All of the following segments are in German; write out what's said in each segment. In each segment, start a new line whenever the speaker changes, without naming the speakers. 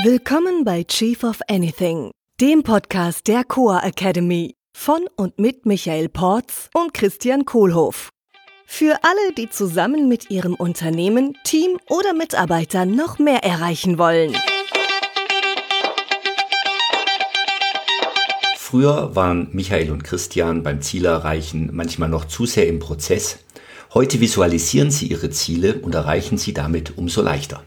Willkommen bei Chief of Anything, dem Podcast der Coa Academy von und mit Michael Porz und Christian Kohlhoff. Für alle, die zusammen mit ihrem Unternehmen, Team oder Mitarbeitern noch mehr erreichen wollen.
Früher waren Michael und Christian beim Zielerreichen manchmal noch zu sehr im Prozess. Heute visualisieren sie ihre Ziele und erreichen sie damit umso leichter.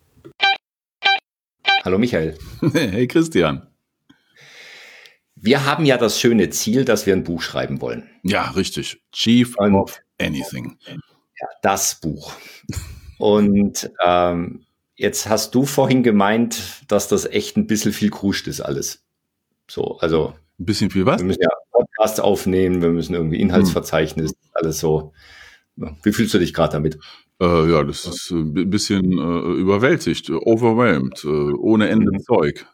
Hallo Michael.
Hey Christian.
Wir haben ja das schöne Ziel, dass wir ein Buch schreiben wollen.
Ja, richtig. Chief of Anything.
Ja, das Buch. Und jetzt hast du vorhin gemeint, dass das echt ein bisschen viel kruscht ist alles. So, also
ein bisschen viel was?
Wir müssen ja Podcasts aufnehmen, wir müssen irgendwie Inhaltsverzeichnis, alles so. Wie fühlst du dich gerade damit?
Ja, das ist ein bisschen überwältigt, overwhelmed, ohne Ende Zeug.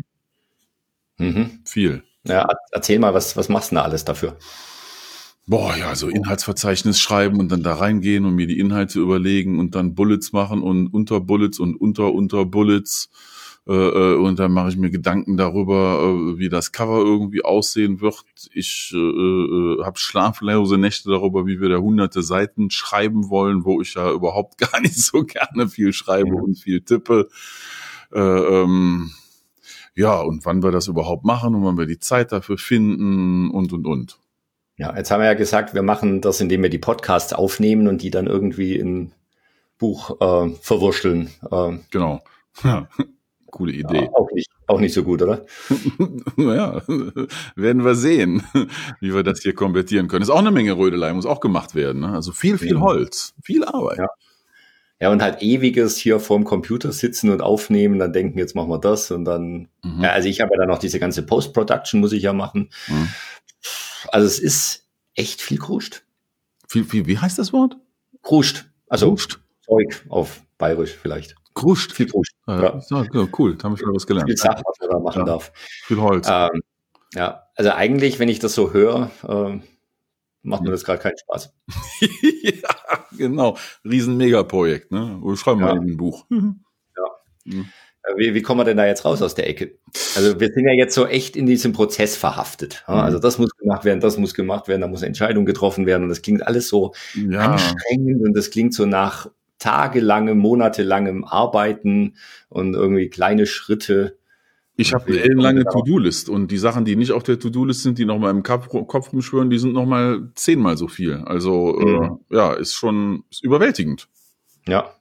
Viel.
Ja, erzähl mal, was machst du denn da alles dafür?
Boah, ja, so Inhaltsverzeichnis schreiben und dann da reingehen und mir die Inhalte überlegen und dann Bullets machen und Unterbullets und Unterbullets. Und dann mache ich mir Gedanken darüber, wie das Cover irgendwie aussehen wird. Ich habe schlaflose Nächte darüber, wie wir da hunderte Seiten schreiben wollen, wo ich ja überhaupt gar nicht so gerne viel schreibe und viel tippe. Ja, und wann wir das überhaupt machen und wann wir die Zeit dafür finden und.
Ja, jetzt haben wir ja gesagt, wir machen das, indem wir die Podcasts aufnehmen und die dann irgendwie in Buch verwurschteln.
Genau. Ja. Coole Idee.
Ja, auch nicht so gut, oder?
Naja, werden wir sehen, wie wir das hier konvertieren können. Ist auch eine Menge Rödelei, muss auch gemacht werden. Ne? Also viel Holz, viel Arbeit.
Ja, und halt ewiges hier vorm Computer sitzen und aufnehmen, dann denken, jetzt machen wir das und dann, also ich habe ja dann noch diese ganze Post-Production, muss ich ja machen. Also es ist echt viel kruscht.
Wie heißt das Wort?
Kruscht. Also kruscht. Zeug auf Bayerisch vielleicht.
Kruscht.
Viel kruscht.
Ja, cool, da haben wir schon was gelernt.
Viel Sachen, was man da machen darf.
Viel Holz.
Ja, also eigentlich, wenn ich das so höre, macht mir das gerade keinen Spaß.
Ja, genau. Riesen-Megaprojekt, ne? Wir schreiben mal in ein Buch.
Ja. Wie kommen wir denn da jetzt raus aus der Ecke? Also wir sind ja jetzt so echt in diesem Prozess verhaftet. Also das muss gemacht werden, da muss eine Entscheidung getroffen werden und das klingt alles so anstrengend und das klingt so nach tagelangem, monatelangem Arbeiten und irgendwie kleine Schritte.
Ich habe eine ellenlange To-Do-List und die Sachen, die nicht auf der To-Do-List sind, die noch mal im Kopf rumschwören, die sind noch mal 10-mal so viel. Also ist überwältigend.
Ja.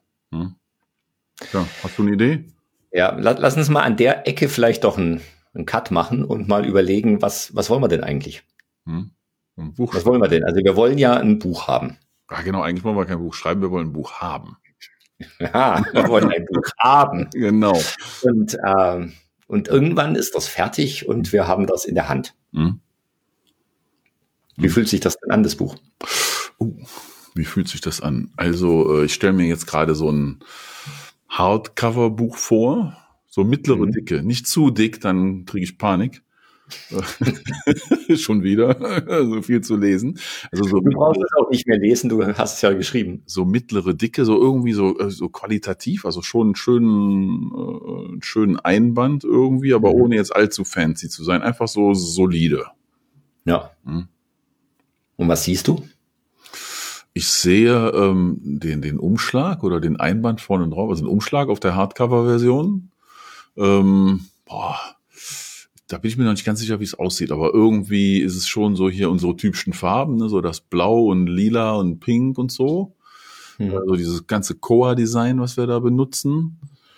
Ja, hast du eine Idee?
Ja, lass uns mal an der Ecke vielleicht doch einen Cut machen und mal überlegen, was wollen wir denn eigentlich?
Ein Buch.
Was wollen wir denn? Also wir wollen ja ein Buch haben.
Ja, genau, eigentlich wollen wir kein Buch schreiben, wir wollen ein Buch haben.
Ja, wir wollen ein Buch haben.
Genau.
Und irgendwann ist das fertig und wir haben das in der Hand. Wie fühlt sich das denn an, das Buch?
Wie fühlt sich das an? Also ich stelle mir jetzt gerade so ein Hardcover-Buch vor, so mittlere Dicke, nicht zu dick, dann kriege ich Panik. Schon wieder, so viel zu lesen. Also so
du brauchst es auch nicht mehr lesen, du hast es ja geschrieben.
So mittlere Dicke, so irgendwie so qualitativ, also schon einen schönen Einband irgendwie, aber ohne jetzt allzu fancy zu sein, einfach so solide.
Ja. Und was siehst du?
Ich sehe den Umschlag oder den Einband vorne drauf, also den Umschlag auf der Hardcover-Version. Da bin ich mir noch nicht ganz sicher, wie es aussieht, aber irgendwie ist es schon so hier unsere typischen Farben, ne? So das Blau und Lila und Pink und so. Also dieses ganze Coa-Design, was wir da benutzen.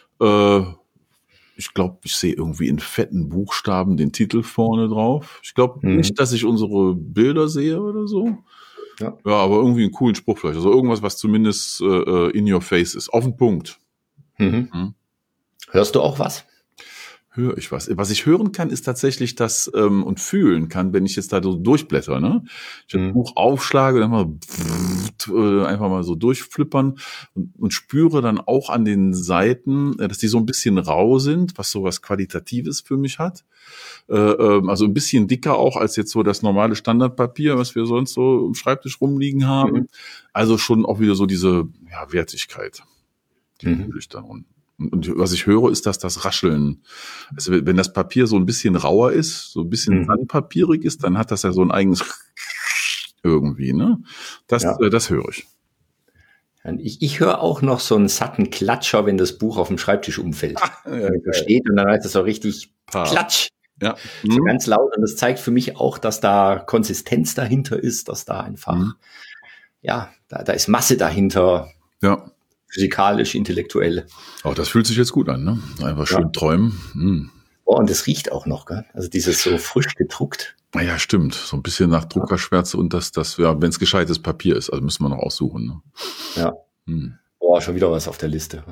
Ich glaube, ich sehe irgendwie in fetten Buchstaben den Titel vorne drauf. Ich glaube nicht, dass ich unsere Bilder sehe oder so. Ja, aber irgendwie einen coolen Spruch vielleicht. Also irgendwas, was zumindest in your face ist. Auf den Punkt.
Hörst du auch was?
Höre ich was. Was ich hören kann, ist tatsächlich das und fühlen kann, wenn ich jetzt da so durchblätter. Ne? Ich ein Buch aufschlage, dann einfach mal so durchflippern und spüre dann auch an den Seiten, dass die so ein bisschen rau sind, was so was Qualitatives für mich hat. Also ein bisschen dicker auch als jetzt so das normale Standardpapier, was wir sonst so im Schreibtisch rumliegen haben. Also schon auch wieder so diese Wertigkeit. Die fühle ich dann unten. Und was ich höre, ist, dass das Rascheln, also wenn das Papier so ein bisschen rauer ist, so ein bisschen sandpapierig ist, dann hat das ja so ein eigenes irgendwie, ne? Das höre ich.
Ich höre auch noch so einen satten Klatscher, wenn das Buch auf dem Schreibtisch umfällt. Steht und dann heißt es so richtig Klatsch.
Ja.
So ganz laut. Und das zeigt für mich auch, dass da Konsistenz dahinter ist, dass da einfach, da ist Masse dahinter.
Ja.
Physikalisch, intellektuell.
Oh, das fühlt sich jetzt gut an, ne? Einfach schön träumen.
Oh, und es riecht auch noch, gell? Also dieses so frisch gedruckt.
Ja, stimmt. So ein bisschen nach Druckerschwärze und das wenn es gescheites Papier ist. Also müssen wir noch aussuchen. Ne?
Ja. Boah, schon wieder was auf der Liste.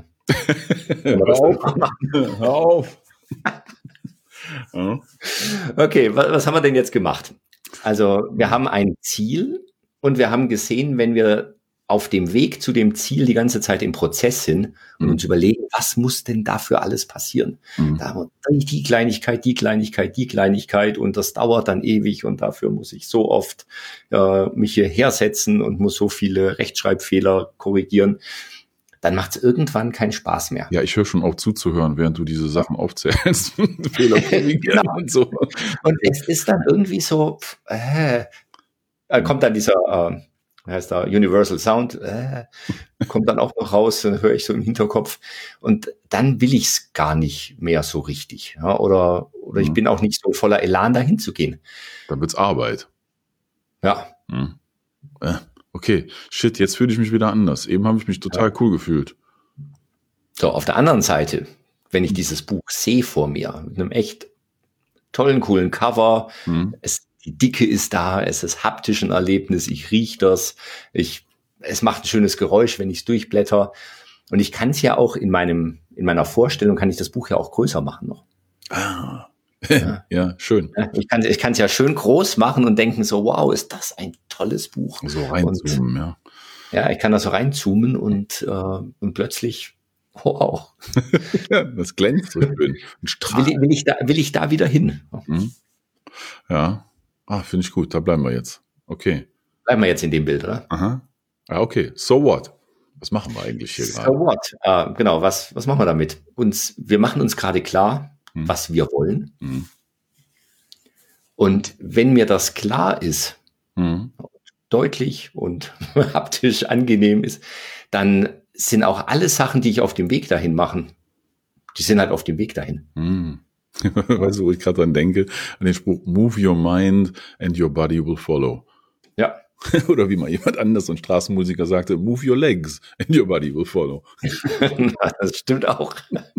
Hör auf.
Okay, was haben wir denn jetzt gemacht? Also wir haben ein Ziel und wir haben gesehen, wenn wir auf dem Weg zu dem Ziel die ganze Zeit im Prozess sind und uns überlegen, was muss denn dafür alles passieren? Da haben wir die Kleinigkeit und das dauert dann ewig und dafür muss ich so oft mich hierher setzen und muss so viele Rechtschreibfehler korrigieren. Dann macht es irgendwann keinen Spaß mehr.
Ja, ich höre schon auf zuzuhören, während du diese Sachen aufzählst. Fehler korrigieren und so.
Und es ist dann irgendwie so, kommt dann dieser heißt da Universal Sound, kommt dann auch noch raus, höre ich so im Hinterkopf und dann will ich es gar nicht mehr so richtig. Ja? Oder ich bin auch nicht so voller Elan, dahin zu gehen.
Dann wird's Arbeit.
Ja.
Okay, shit, jetzt fühle ich mich wieder anders. Eben habe ich mich total cool gefühlt.
So, auf der anderen Seite, wenn ich dieses Buch sehe vor mir, mit einem echt tollen, coolen Cover, die Dicke ist da, es ist haptisch ein Erlebnis, ich rieche das, es macht ein schönes Geräusch, wenn ich es durchblätter. Und ich kann es ja auch in meiner Vorstellung, kann ich das Buch ja auch größer machen noch.
Ja, schön.
Ich kann es ja schön groß machen und denken so, wow, ist das ein tolles Buch.
So reinzoomen, ja.
Ja, ich kann da so reinzoomen und plötzlich, wow.
Das glänzt so schön.
Will ich da wieder hin?
Ja. Finde ich gut, da bleiben wir jetzt. Okay.
Bleiben wir jetzt in dem Bild, oder?
Aha. Ja, okay. So what? Was machen wir eigentlich hier gerade?
So what? Genau, was machen wir damit? Wir machen uns gerade klar, was wir wollen. Und wenn mir das klar ist, deutlich und haptisch angenehm ist, dann sind auch alle Sachen, die ich auf dem Weg dahin mache, die sind halt auf dem Weg dahin.
Weißt du, wo ich gerade dran denke? An den Spruch, move your mind and your body will follow.
Ja.
Oder wie mal jemand anders, so ein Straßenmusiker sagte, move your legs and your body will follow.
Das stimmt auch.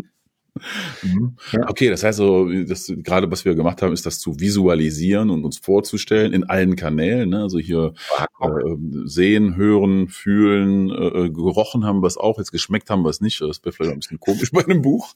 Okay, das heißt so, gerade was wir gemacht haben, ist das zu visualisieren und uns vorzustellen in allen Kanälen, ne? Also hier sehen, hören, fühlen, gerochen haben wir es auch, jetzt geschmeckt haben wir es nicht, das wäre vielleicht ein bisschen komisch bei einem Buch.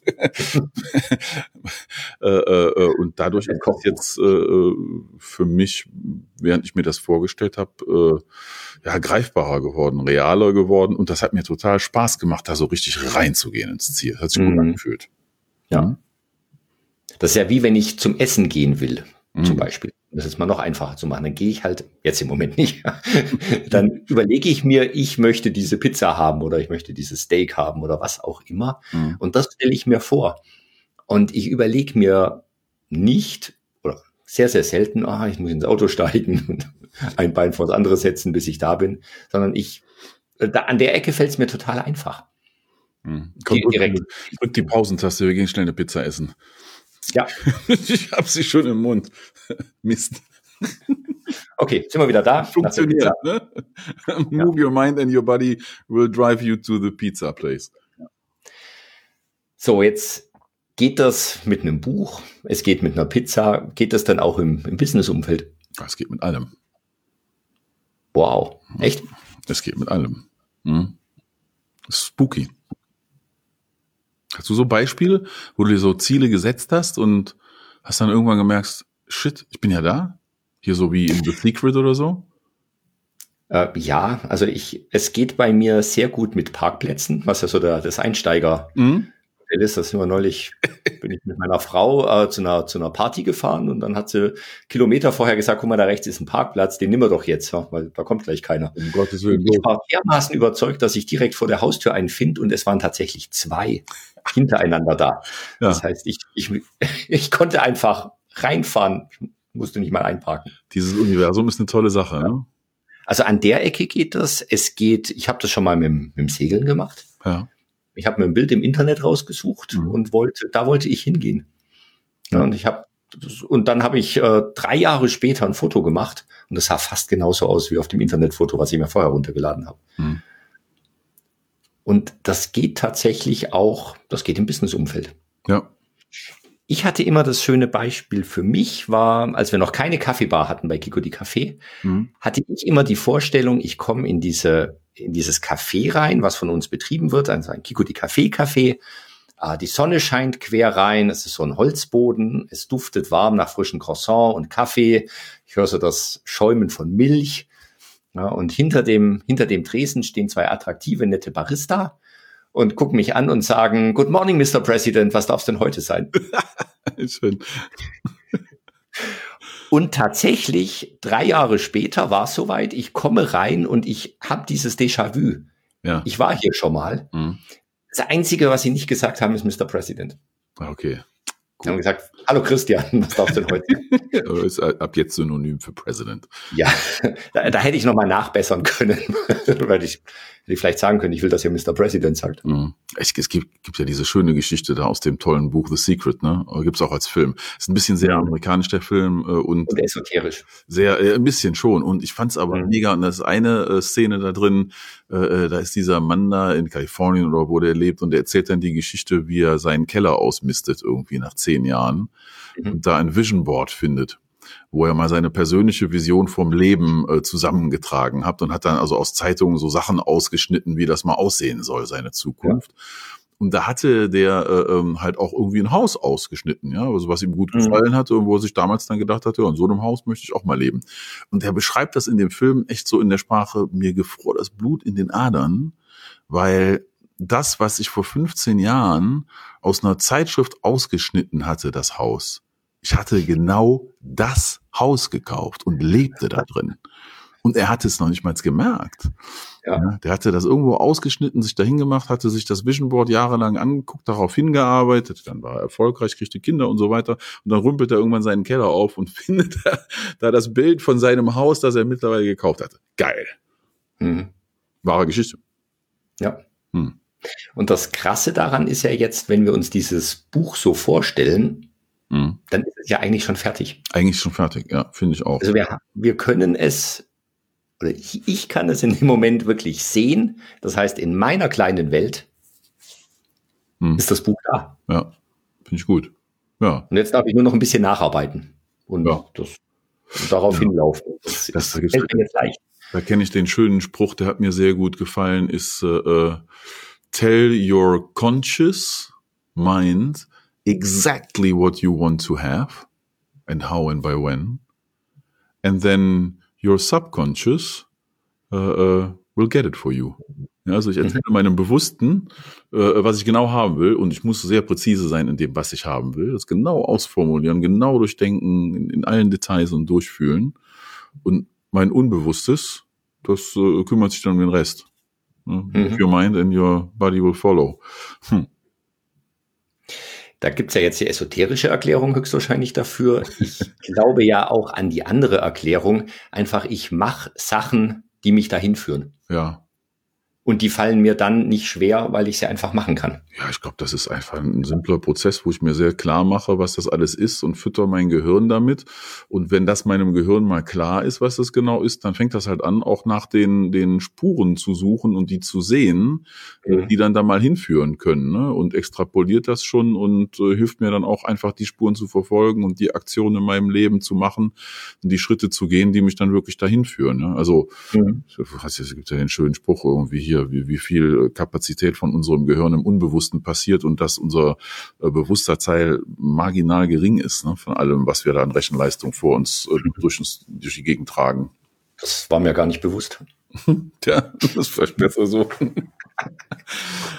Und dadurch ist das jetzt für mich, während ich mir das vorgestellt habe, greifbarer geworden, realer geworden und das hat mir total Spaß gemacht, da so richtig reinzugehen ins Ziel. Das hat sich gut angefühlt.
Ja. Das ist ja wie wenn ich zum Essen gehen will, zum Beispiel. Das ist mal noch einfacher zu machen. Dann gehe ich halt, jetzt im Moment nicht, dann überlege ich mir, ich möchte diese Pizza haben oder ich möchte dieses Steak haben oder was auch immer. Und das stelle ich mir vor. Und ich überlege mir nicht, oder sehr, sehr selten, ich muss ins Auto steigen und ein Bein vor das andere setzen, bis ich da bin, sondern an der Ecke fällt es mir total einfach.
Drück die Pausentaste, wir gehen schnell eine Pizza essen.
Ja.
Ich habe sie schon im Mund. Mist.
Okay, sind wir wieder da.
Funktioniert, ne? Move your mind and your body will drive you to the pizza place.
So, jetzt geht das mit einem Buch, es geht mit einer Pizza, geht das dann auch im Business-Umfeld?
Es geht mit allem.
Wow, echt?
Es geht mit allem. Spooky. Hast du so Beispiele, wo du dir so Ziele gesetzt hast und hast dann irgendwann gemerkt, shit, ich bin ja da? Hier so wie in The Secret oder so?
Ja, also es geht bei mir sehr gut mit Parkplätzen, was ja so das Einsteigergefühl Baustelle ist, das sind wir neulich, bin ich mit meiner Frau zu einer Party gefahren und dann hat sie Kilometer vorher gesagt, guck mal, da rechts ist ein Parkplatz, den nimm wir doch jetzt, weil da kommt gleich keiner.
Um Gottes Willen.
Ich war dermaßen überzeugt, dass ich direkt vor der Haustür einen finde und es waren tatsächlich 2 hintereinander da. Ja. Das heißt, ich konnte einfach reinfahren, musste nicht mal einparken.
Dieses Universum ist eine tolle Sache,
ja.
Ne?
Also an der Ecke geht das. Ich habe das schon mal mit dem Segeln gemacht.
Ja.
Ich habe mir ein Bild im Internet rausgesucht und wollte ich hingehen. Ja, und dann habe ich 3 Jahre später ein Foto gemacht und das sah fast genauso aus wie auf dem Internetfoto, was ich mir vorher runtergeladen habe. Mhm. Und das geht tatsächlich auch, das geht im Businessumfeld.
Ja.
Ich hatte immer das schöne Beispiel für mich war, als wir noch keine Kaffeebar hatten bei Kiko die Café, hatte ich immer die Vorstellung, ich komme in dieses Café rein, was von uns betrieben wird, also ein Kiko die Café. Die Sonne scheint quer rein, es ist so ein Holzboden, es duftet warm nach frischen Croissant und Kaffee. Ich höre so das Schäumen von Milch. Ja, und hinter dem Tresen stehen 2 attraktive, nette Barista und gucken mich an und sagen, Good morning, Mr. President, was darf es denn heute sein?
Schön.
Und tatsächlich 3 Jahre später war es soweit, ich komme rein und ich habe dieses Déjà-vu. Ja. Ich war hier schon mal. Mhm. Das Einzige, was sie nicht gesagt haben, ist Mr. President.
Okay.
Sie haben gesagt, hallo Christian, was darfst du denn heute?
Ist ab jetzt Synonym für President.
Ja, da hätte ich nochmal nachbessern können, weil ich vielleicht sagen können, ich will, dass ihr Mr. President sagt.
Mhm. Es gibt ja diese schöne Geschichte da aus dem tollen Buch The Secret, ne? Gibt's auch als Film. Ist ein bisschen sehr amerikanisch, der Film. Und
esoterisch.
Sehr, ein bisschen schon. Und ich fand's aber mega. Und das ist eine Szene da drin, da ist dieser Mann da in Kalifornien oder wo der lebt und der erzählt dann die Geschichte, wie er seinen Keller ausmistet irgendwie nach 10 Jahren und da ein Vision Board findet, wo er mal seine persönliche Vision vom Leben zusammengetragen hat und hat dann also aus Zeitungen so Sachen ausgeschnitten, wie das mal aussehen soll, seine Zukunft. Ja. Und da hatte der halt auch irgendwie ein Haus ausgeschnitten, ja, also was ihm gut gefallen hatte und wo er sich damals dann gedacht hatte, ja, in so einem Haus möchte ich auch mal leben. Und er beschreibt das in dem Film echt so in der Sprache, mir gefror das Blut in den Adern, weil das, was ich vor 15 Jahren aus einer Zeitschrift ausgeschnitten hatte, das Haus, ich hatte genau das Haus gekauft und lebte da drin. Und er hatte es noch nicht mal gemerkt. Ja. Der hatte das irgendwo ausgeschnitten, sich dahin gemacht, hatte sich das Vision Board jahrelang angeguckt, darauf hingearbeitet, dann war er erfolgreich, kriegte Kinder und so weiter. Und dann rümpelt er irgendwann seinen Keller auf und findet da das Bild von seinem Haus, das er mittlerweile gekauft hatte. Geil. Wahre Geschichte.
Ja. Und das Krasse daran ist ja jetzt, wenn wir uns dieses Buch so vorstellen, dann ist es ja eigentlich schon fertig.
Eigentlich schon fertig, ja, finde ich auch.
Also wir können es, oder ich kann es in dem Moment wirklich sehen. Das heißt, in meiner kleinen Welt ist das Buch da.
Ja, finde ich gut. Ja.
Und jetzt darf ich nur noch ein bisschen nacharbeiten und darauf hinlaufen. Das fällt mir jetzt leicht.
Da kenne ich den schönen Spruch, der hat mir sehr gut gefallen, ist tell your conscious mind exactly what you want to have and how and by when, and then your subconscious will get it for you. Ja, also ich erzähle meinem Bewussten, was ich genau haben will, und ich muss sehr präzise sein in dem, was ich haben will, das genau ausformulieren, genau durchdenken, in allen Details und durchfühlen. Und mein Unbewusstes, das kümmert sich dann um den Rest. Your mind and your body will follow.
Da gibt's ja jetzt die esoterische Erklärung höchstwahrscheinlich dafür. Ich glaube ja auch an die andere Erklärung. Einfach, ich mache Sachen, die mich dahin führen.
Ja.
Und die fallen mir dann nicht schwer, weil ich sie einfach machen kann.
Ja, ich glaube, das ist einfach ein simpler Prozess, wo ich mir sehr klar mache, was das alles ist und fütter mein Gehirn damit. Und wenn das meinem Gehirn mal klar ist, was das genau ist, dann fängt das halt an, auch nach den Spuren zu suchen und die zu sehen, die dann da mal hinführen können, ne? Und extrapoliert das schon und hilft mir dann auch einfach, die Spuren zu verfolgen und die Aktionen in meinem Leben zu machen und die Schritte zu gehen, die mich dann wirklich dahin führen. Ne? Also, es gibt ja den schönen Spruch irgendwie hier, wie viel Kapazität von unserem Gehirn im Unbewussten passiert und dass unser bewusster Teil marginal gering ist, ne, von allem, was wir da an Rechenleistung vor uns durch die Gegend tragen.
Das war mir gar nicht bewusst.
Tja, das ist vielleicht besser so.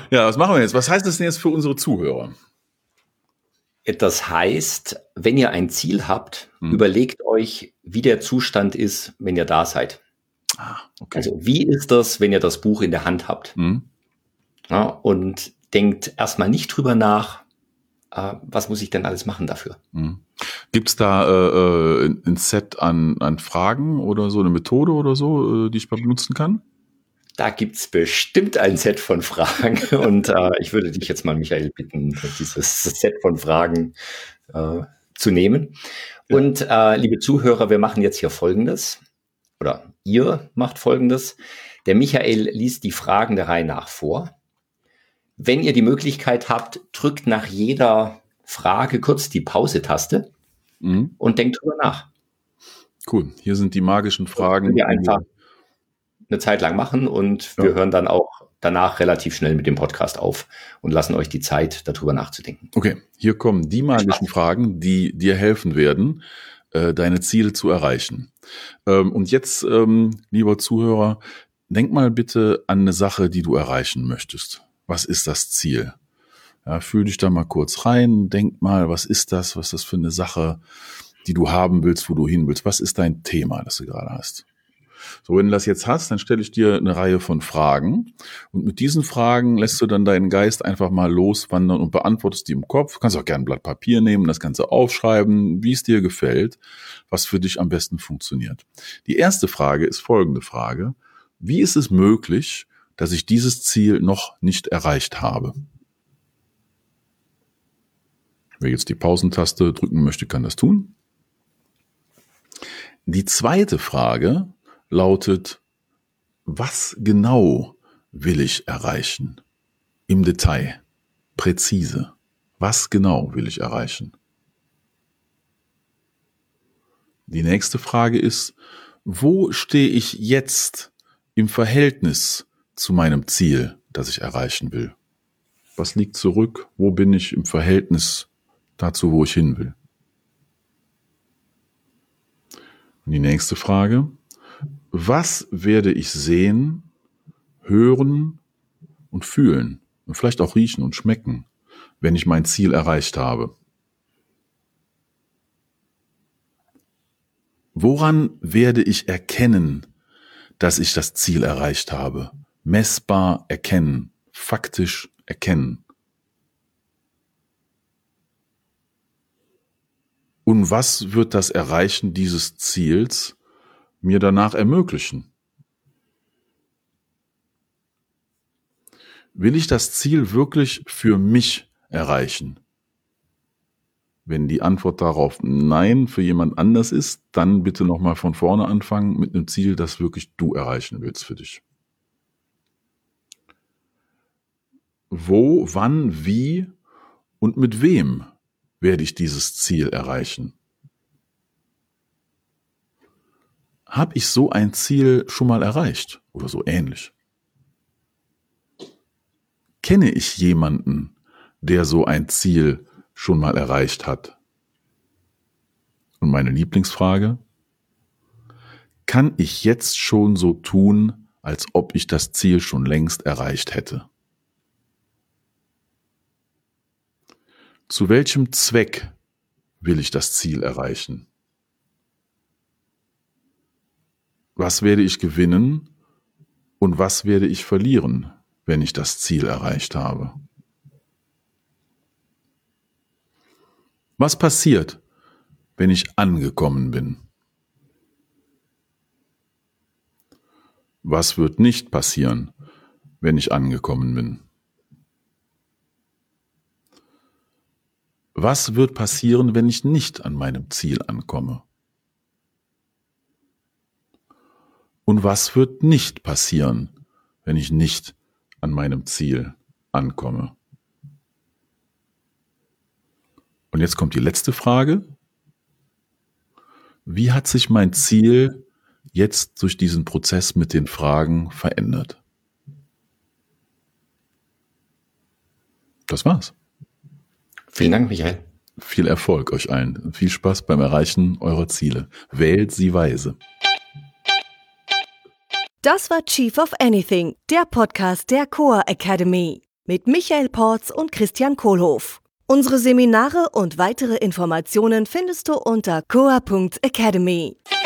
Ja, was machen wir jetzt? Was heißt das denn jetzt für unsere Zuhörer?
Das heißt, wenn ihr ein Ziel habt, überlegt euch, wie der Zustand ist, wenn ihr da seid.
Okay.
Also wie ist das, wenn ihr das Buch in der Hand habt? Ja, und denkt erstmal nicht drüber nach, was muss ich denn alles machen dafür?
Gibt es da ein Set an Fragen oder so, eine Methode oder so, die ich benutzen kann?
Da gibt's bestimmt ein Set von Fragen und ich würde dich jetzt mal, Michael, bitten, dieses Set von Fragen zu nehmen. Ja. Und liebe Zuhörer, wir machen jetzt hier Folgendes, oder ihr macht Folgendes. Der Michael liest die Fragen der Reihe nach vor. Wenn ihr die Möglichkeit habt, drückt nach jeder Frage kurz die Pause-Taste und denkt drüber nach.
Cool, hier sind die magischen Fragen.
Wir einfach eine Zeit lang machen und wir hören dann auch danach relativ schnell mit dem Podcast auf und lassen euch die Zeit, darüber nachzudenken.
Okay, hier kommen die magischen Fragen, die dir helfen werden, deine Ziele zu erreichen. Und jetzt, lieber Zuhörer, denk mal bitte an eine Sache, die du erreichen möchtest. Was ist das Ziel? Ja, fühl dich da mal kurz rein, denk mal, was ist das? Was ist das für eine Sache, die du haben willst, wo du hin willst? Was ist dein Thema, das du gerade hast? So, wenn du das jetzt hast, dann stelle ich dir eine Reihe von Fragen und mit diesen Fragen lässt du dann deinen Geist einfach mal loswandern und beantwortest die im Kopf. Du kannst auch gerne ein Blatt Papier nehmen, das Ganze aufschreiben, wie es dir gefällt, was für dich am besten funktioniert. Die erste Frage ist folgende Frage: Wie ist es möglich, dass ich dieses Ziel noch nicht erreicht habe? Wer jetzt die Pausentaste drücken möchte, kann das tun. Die zweite Frage lautet: Was genau will ich erreichen? Im Detail, präzise. Was genau will ich erreichen? Die nächste Frage ist: Wo stehe ich jetzt im Verhältnis zu meinem Ziel, das ich erreichen will? Was liegt zurück? Wo bin ich im Verhältnis dazu, wo ich hin will? Und die nächste Frage: Was werde ich sehen, hören und fühlen und vielleicht auch riechen und schmecken, wenn ich mein Ziel erreicht habe? Woran werde ich erkennen, dass ich das Ziel erreicht habe? Messbar erkennen, faktisch erkennen. Und was wird das Erreichen dieses Ziels mir danach ermöglichen? Will ich das Ziel wirklich für mich erreichen? Wenn die Antwort darauf Nein für jemand anders ist, dann bitte nochmal von vorne anfangen mit einem Ziel, das wirklich du erreichen willst für dich. Wo, wann, wie und mit wem werde ich dieses Ziel erreichen? Habe ich so ein Ziel schon mal erreicht oder so ähnlich? Kenne ich jemanden, der so ein Ziel schon mal erreicht hat? Und meine Lieblingsfrage: Kann ich jetzt schon so tun, als ob ich das Ziel schon längst erreicht hätte? Zu welchem Zweck will ich das Ziel erreichen? Was werde ich gewinnen und was werde ich verlieren, wenn ich das Ziel erreicht habe? Was passiert, wenn ich angekommen bin? Was wird nicht passieren, wenn ich angekommen bin? Was wird passieren, wenn ich nicht an meinem Ziel ankomme? Und was wird nicht passieren, wenn ich nicht an meinem Ziel ankomme? Und jetzt kommt die letzte Frage: Wie hat sich mein Ziel jetzt durch diesen Prozess mit den Fragen verändert? Das war's.
Vielen Dank, Michael.
Viel Erfolg euch allen und viel Spaß beim Erreichen eurer Ziele. Wählt sie weise.
Das war Chief of Anything, der Podcast der Coa Academy. mit Michael Porz und Christian Kohlhoff. Unsere Seminare und weitere Informationen findest du unter coa.academy.